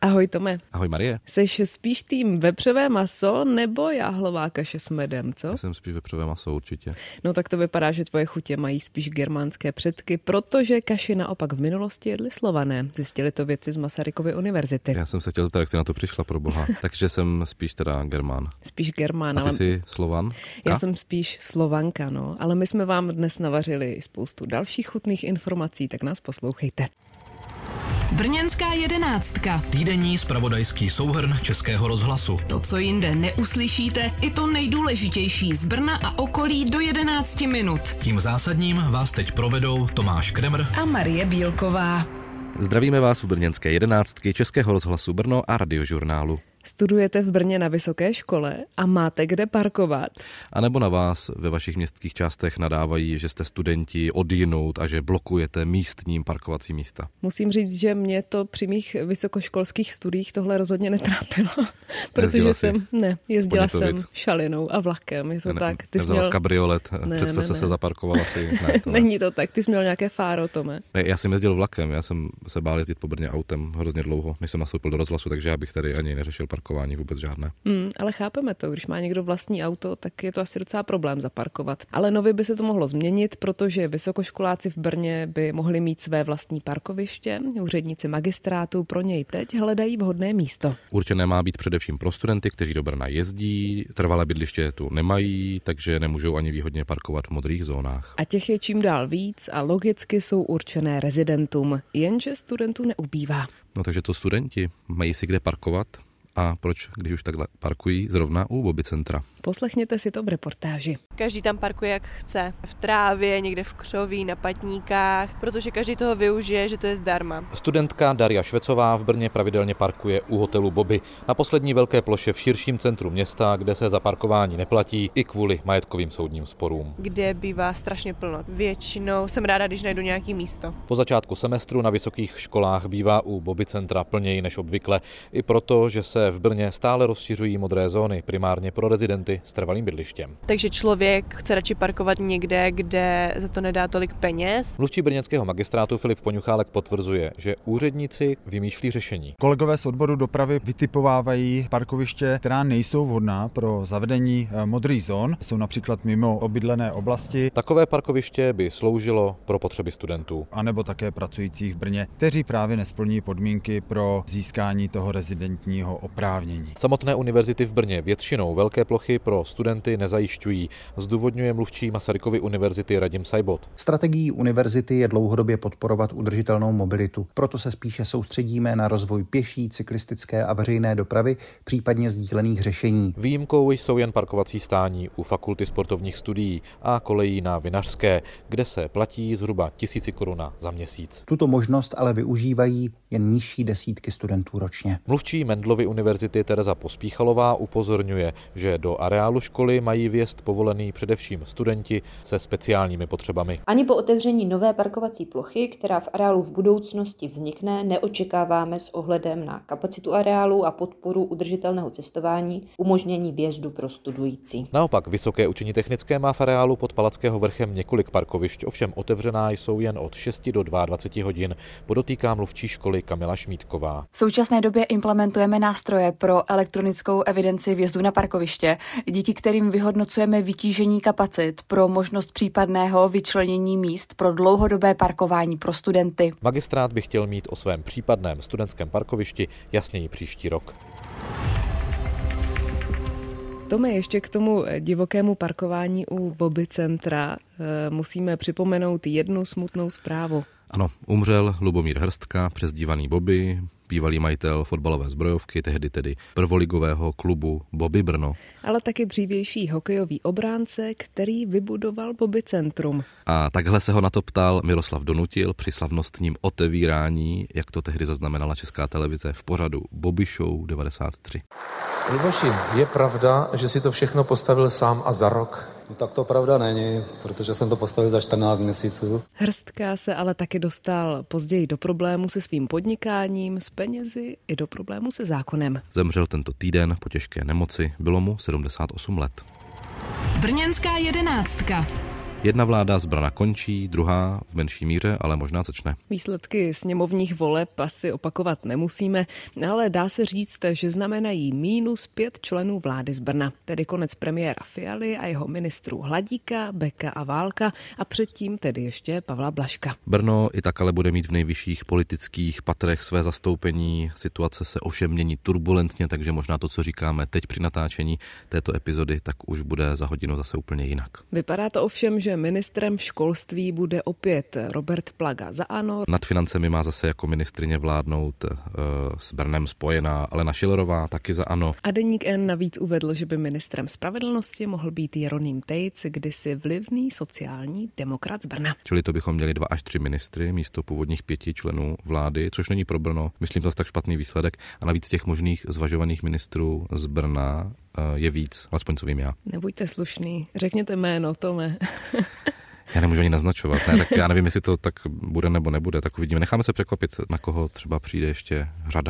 Ahoj Tome. Ahoj Marie. Seš spíš tým vepřové maso nebo jáhlová kaše s medem, co? Já jsem spíš vepřové maso určitě. No tak to vypadá, že tvoje chutě mají spíš germánské předky, protože kaši naopak v minulosti jedli Slované. Zjistili to vědci z Masarykovy univerzity. Já jsem se chtěl ptát, jak jsi na to přišla, pro boha. Takže jsem spíš teda Germán. Spíš Germán. A ty jsi Slovan? Já jsem spíš Slovanka, no. Ale my jsme vám dnes navařili spoustu dalších chutných informací, tak nás poslouchejte. Brněnská jedenáctka. Týdenní zpravodajský souhrn Českého rozhlasu. To, co jinde neuslyšíte, i to nejdůležitější z Brna a okolí do 11 minut. Tím zásadním vás teď provedou Tomáš Kremr a Marie Bílková. Zdravíme vás u brněnské jedenáctky Českého rozhlasu Brno a Radiožurnálu. Studujete v Brně na vysoké škole a máte kde parkovat? A nebo na vás ve vašich městských částech nadávají, že jste studenti odjinud a že blokujete místním parkovací místa? Musím říct, že mě to při mých vysokoškolských studiích tohle rozhodně netrápilo, protože jezdila jsem šalinou a vlakem, je to tak. Ty jsi měl kabriolet, před se zaparkovala si. Není to tak, ty jsi měl nějaké fáro, Tome. Ne, já jsem jezdil vlakem, já jsem se bál jezdit po Brně autem hrozně dlouho, než jsem nastoupil do rozhlasu, takže já bych tady ani neřešil parkování vůbec žádné. Ale chápeme to, když má někdo vlastní auto, tak je to asi docela problém zaparkovat. Ale nově by se to mohlo změnit, protože vysokoškoláci v Brně by mohli mít své vlastní parkoviště. Úředníci magistrátu pro něj teď hledají vhodné místo. Určené má být především pro studenty, kteří do Brna jezdí, trvalé bydliště tu nemají, takže nemůžou ani výhodně parkovat v modrých zónách. A těch je čím dál víc a logicky jsou určené rezidentům, jenže studentů neubývá. No takže to studenti mají si kde parkovat? A proč, když už takhle parkují zrovna u Bobby centra? Poslechněte si to v reportáži. Každý tam parkuje jak chce. V trávě, někde v křoví, na patníkách, protože každý toho využije, že to je zdarma. Studentka Daria Švecová v Brně pravidelně parkuje u hotelu Bobby na poslední velké ploše v širším centru města, kde se za parkování neplatí i kvůli majetkovým soudním sporům. Kde bývá strašně plno. Většinou jsem ráda, když najdu nějaký místo. Po začátku semestru na vysokých školách bývá u Bobby centra plněji než obvykle, i proto, že se v Brně stále rozšiřují modré zóny, primárně pro rezidenty s trvalým bydlištěm. Takže člověk chce radši parkovat někde, kde za to nedá tolik peněz. Mluvčí brněnského magistrátu Filip Poňuchálek potvrzuje, že úředníci vymýšlí řešení. Kolegové z odboru dopravy vytipovávají parkoviště, která nejsou vhodná pro zavedení modrých zón, jsou například mimo obydlené oblasti. Takové parkoviště by sloužilo pro potřeby studentů. A nebo také pracujících v Brně, kteří právě nesplní podmínky pro získání toho rezidentního oprávnění. Samotné univerzity v Brně většinou velké plochy pro studenty nezajišťují, zdůvodňuje mluvčí Masarykovy univerzity Radim Sajbot. Strategií univerzity je dlouhodobě podporovat udržitelnou mobilitu. Proto se spíše soustředíme na rozvoj pěší, cyklistické a veřejné dopravy, případně sdílených řešení. Výjimkou jsou jen parkovací stání u fakulty sportovních studií a kolejí na Vinařské, kde se platí zhruba 1000 korun za měsíc. Tuto možnost ale využívají jen nižší desítky studentů ročně. Mluvčí Mendlovy univerzity Tereza Pospíchalová upozorňuje, že do areálu školy mají vjezd povolený především studenti se speciálními potřebami. Ani po otevření nové parkovací plochy, která v areálu v budoucnosti vznikne, neočekáváme s ohledem na kapacitu areálu a podporu udržitelného cestování umožnění vjezdu pro studující. Naopak Vysoké učení technické má v areálu pod Palackého vrchem několik parkovišť, ovšem otevřená jsou jen od 6 do 22 hodin, podotýká mluvčí školy Kamila Šmídková. V současné době implementujeme nástroje pro elektronickou evidenci vjezdu na parkoviště, díky kterým vyhodnocujeme vytížení kapacit pro možnost případného vyčlenění míst pro dlouhodobé parkování pro studenty. Magistrát by chtěl mít o svém případném studentském parkovišti jasněji příští rok. Tome, ještě k tomu divokému parkování u Bobby centra musíme připomenout jednu smutnou zprávu. Ano, umřel Lubomír Hrstka, přezdívaný Bobby, bývalý majitel fotbalové zbrojovky, tehdy tedy prvoligového klubu Bobby Brno. Ale taky dřívější hokejový obránce, který vybudoval Bobby centrum. A takhle se ho na to ptal Miroslav Donutil při slavnostním otevírání, jak to tehdy zaznamenala Česká televize v pořadu Bobby Show 93. Luboši, je pravda, že si to všechno postavil sám a za rok? No tak to pravda není, protože jsem to postavil za 14 měsíců. Hrstka se ale taky dostal později do problému se svým podnikáním, s penězi i do problému se zákonem. Zemřel tento týden po těžké nemoci, bylo mu 78 let. Brněnská jedenáctka. Jedna vláda z Brna končí, druhá v menší míře, ale možná začne. Výsledky sněmovních voleb asi opakovat nemusíme, ale dá se říct, že znamenají -5 členů vlády z Brna, tedy konec premiéra Fialy a jeho ministrů Hladíka, Beka a Válka a předtím tedy ještě Pavla Blažka. Brno i tak ale bude mít v nejvyšších politických patrech své zastoupení. Situace se ovšem mění turbulentně, takže možná to, co říkáme teď při natáčení této epizody, tak už bude za hodinu zase úplně jinak. Vypadá to ovšem, že ministrem školství bude opět Robert Plaga za ANO. Nad financemi má zase jako ministryně vládnout s Brnem spojená Alena Schillerová, taky za ANO. A Deník N navíc uvedl, že by ministrem spravedlnosti mohl být Jeroným Tejc, kdysi vlivný sociální demokrat z Brna. Čili to bychom měli 2 až 3 ministry místo původních 5 členů vlády, což není pro Brno, myslím, zase tak špatný výsledek. A navíc těch možných zvažovaných ministrů z Brna je víc, alespoň co vím já. Nebuďte slušný, řekněte jméno, Tome. Já nemůžu ani naznačovat, ne? Tak já nevím, jestli to tak bude nebo nebude, tak uvidíme. Necháme se překvapit, na koho třeba přijde ještě řada.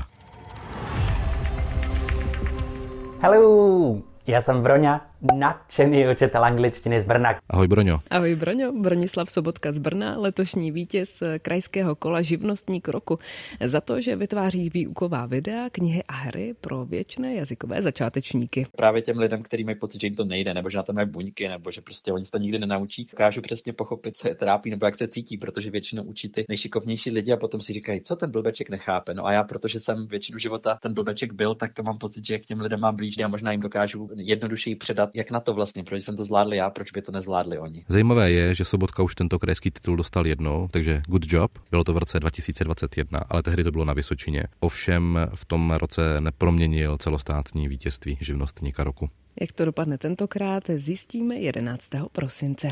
Hello, já jsem Broňa, nadšený učitel angličtiny z Brna. Ahoj Broňo. Ahoj Broňo, Bronislav Sobotka z Brna, letošní vítěz krajského kola Živnostník roku za to, že vytváří výuková videa, knihy a hry pro věčné jazykové začátečníky. Právě těm lidem, kteří mají pocit, že jim to nejde, nebo že na to mají buňky, nebo že prostě oni se to nikdy nenaučí, dokážu přesně pochopit, co je trápí, nebo jak se cítí, protože většinou učí ty nejšikovnější lidi a potom si říkají, co ten blbeček nechápe. No a já, protože jsem většinu života ten blbeček byl, tak mám pocit, že k těm lidem mám blíž a možná jim dokážu jednodušeji předat, jak na to vlastně, protože jsem to zvládl já, proč by to nezvládli oni. Zajímavé je, že Sobotka už tento krajský titul dostal jednou, takže good job. Bylo to v roce 2021, ale tehdy to bylo na Vysočině. Ovšem v tom roce neproměnil celostátní vítězství Živnostníka roku. Jak to dopadne tentokrát, zjistíme 11. prosince.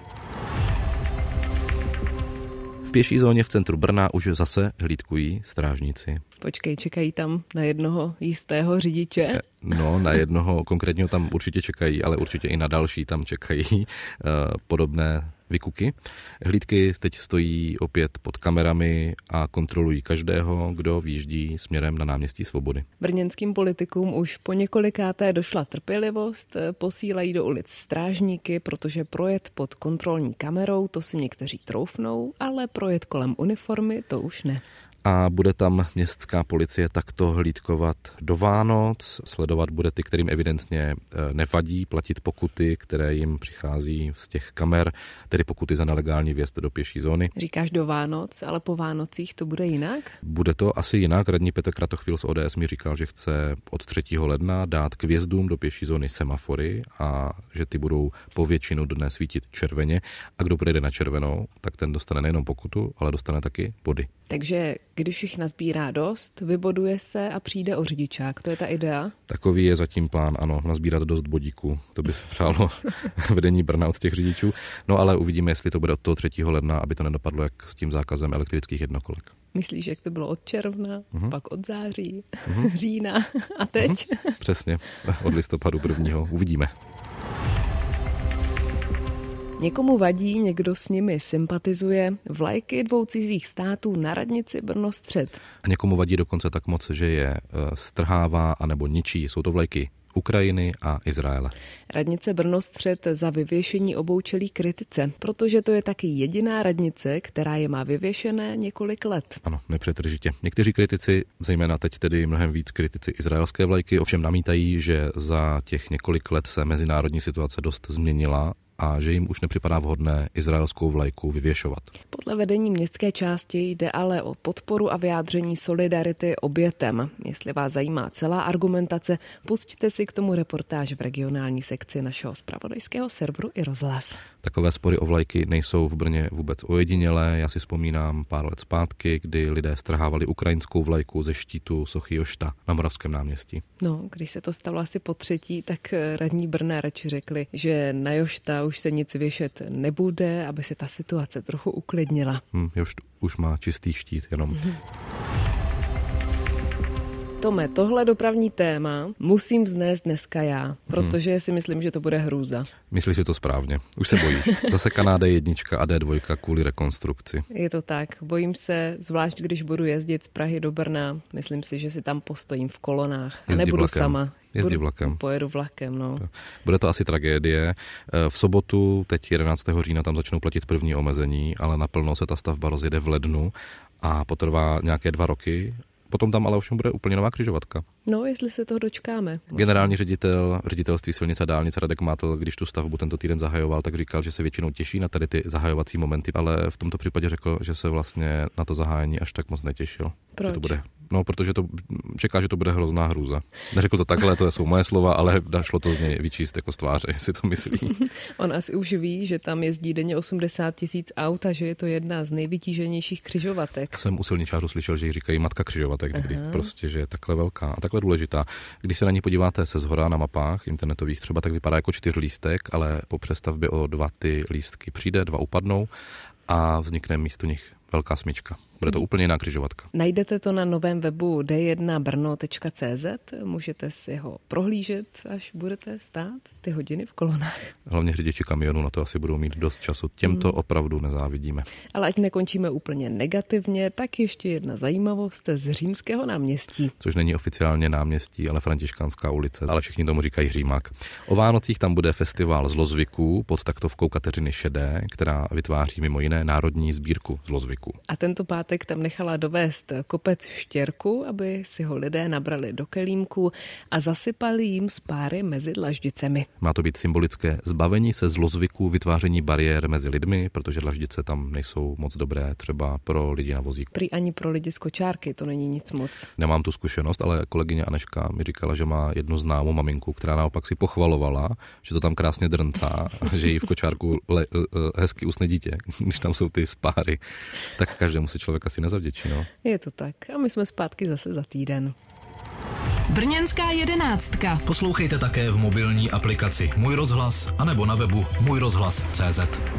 V pěší zóně v centru Brna už zase hlídkují strážníci. Počkej, čekají tam na jednoho jistého řidiče? No, na jednoho konkrétního tam určitě čekají, ale určitě i na další tam čekají podobné vykuky. Hlídky teď stojí opět pod kamerami a kontrolují každého, kdo výjíždí směrem na náměstí Svobody. Brněnským politikům už po několikáté došla trpělivost, posílají do ulic strážníky, protože projet pod kontrolní kamerou, to si někteří troufnou, ale projet kolem uniformy, to už ne. A bude tam městská policie takto hlídkovat do Vánoc, sledovat bude ty, kterým evidentně nevadí platit pokuty, které jim přichází z těch kamer, tedy pokuty za nelegální vjezd do pěší zóny. Říkáš do Vánoc, ale po Vánocích to bude jinak? Bude to asi jinak. Radní Petr Kratochvíl z ODS mi říkal, že chce od 3. ledna dát k vjezdům do pěší zóny semafory a že ty budou po většinu dne svítit červeně a kdo projde na červenou, tak ten dostane nejenom pokutu, ale dostane taky body. Takže když jich nazbírá dost, vyboduje se a přijde o řidičák. To je ta idea? Takový je zatím plán, ano, nazbírat dost bodíků. To by se přálo vedení Brna od těch řidičů. No ale uvidíme, jestli to bude od toho 3. ledna, aby to nedopadlo jak s tím zákazem elektrických jednokolek. Myslíš, jak to bylo od června, pak od září, října a teď? Přesně, od listopadu 1. Uvidíme. Někomu vadí, někdo s nimi sympatizuje. Vlajky 2 cizích států na radnici Brno-Střed. A někomu vadí dokonce tak moc, že je strhává anebo ničí. Jsou to vlajky Ukrajiny a Izraele. Radnice Brno-Střed za vyvěšení obou čelí kritice, protože to je taky jediná radnice, která je má vyvěšené několik let. Ano, nepřetržitě. Někteří kritici, zejména teď tedy mnohem víc kritici izraelské vlajky, ovšem namítají, že za těch několik let se mezinárodní situace dost změnila a že jim už nepřipadá vhodné izraelskou vlajku vyvěšovat. Podle vedení městské části jde ale o podporu a vyjádření solidarity obětem. Jestli vás zajímá celá argumentace, pusťte si k tomu reportáž v regionální sekci našeho zpravodajského serveru iRozhlas. Takové spory o vlajky nejsou v Brně vůbec ojedinělé. Já si vzpomínám pár let zpátky, kdy lidé strhávali ukrajinskou vlajku ze štítu sochy Jošta na Moravském náměstí. No, když se to stalo asi po 3., tak radní Brna radši řekli, že na Jošta už se nic věšet nebude, aby se ta situace trochu uklidnila. Jošt už má čistý štít jenom. Tome, tohle dopravní téma musím vznést dneska já, protože si myslím, že to bude hrůza. Myslíš si to správně. Už se bojíš. Zasekaná D1 a D2 kvůli rekonstrukci. Je to tak. Bojím se, zvlášť když budu jezdit z Prahy do Brna. Myslím si, že si tam postojím v kolonách a nebudu vlakem. sama. Jezdí vlakem. Pojedu vlakem, no. Bude to asi tragédie. V sobotu, teď 11. října, tam začnou platit první omezení, ale naplno se ta stavba rozjede v lednu a potrvá nějaké 2 roky. Potom tam ale ovšem bude úplně nová křižovatka. No, jestli se toho dočkáme. Generální ředitel ředitelství silnic a dálnic Radek Mátl, když tu stavbu tento týden zahajoval, tak říkal, že se většinou těší na tady ty zahajovací momenty, ale v tomto případě řekl, že se vlastně na to zahájení až tak moc netěšil. Proč? Že to bude, protože to čeká, že to bude hrozná hrůza. Neřekl to takhle, to jsou moje slova, ale šlo to z něj vyčíst jako z tváře, jestli to myslí. On asi už ví, že tam jezdí denně 80 000 aut a že je to jedna z nejvytíženějších křižovatek. Já jsem u silničářů slyšel, že ji říkají matka křižovatek někdy, prostě, že je takhle velká a takhle důležitá. Když se na ní podíváte se zhora na mapách internetových třeba, tak vypadá jako 4lístek, ale po přestavbě o 2 ty lístky přijde, 2 upadnou a vznikne místo nich velká smyčka. Bude to úplně jiná křižovatka. Najdete to na novém webu d1brno.cz, můžete si ho prohlížet, až budete stát ty hodiny v kolonách. Hlavně řidiči kamionů na to asi budou mít dost času. Těmto opravdu nezávidíme. Ale ať nekončíme úplně negativně, tak ještě jedna zajímavost z Římského náměstí. Což není oficiálně náměstí, ale Františkánská ulice, ale všichni tomu říkají Římák. O Vánocích tam bude festival zlozvyků pod taktovkou Kateřiny Šedé, která vytváří mimo jiné národní sbírku zlozvyků. A tento pátek tam nechala dovést kopec štěrku, aby si ho lidé nabrali do kelímku a zasypali jim spáry mezi dlaždicemi. Má to být symbolické zbavení se zlozvyků, vytváření bariér mezi lidmi, protože dlaždice tam nejsou moc dobré třeba pro lidi na vozíku. Prý ani pro lidi z kočárky to není nic moc. Nemám tu zkušenost, ale kolegyně Aneška mi říkala, že má jednu známou maminku, která naopak si pochvalovala, že to tam krásně drncá, že jí v kočárku hezky usne dítě, když tam jsou ty spáry. Tak každému se člověk asi nezavděčí, no. Je to tak. A my jsme zpátky zase za týden. Brněnská 11. Poslouchejte také v mobilní aplikaci Můj rozhlas anebo na webu můjrozhlas.cz.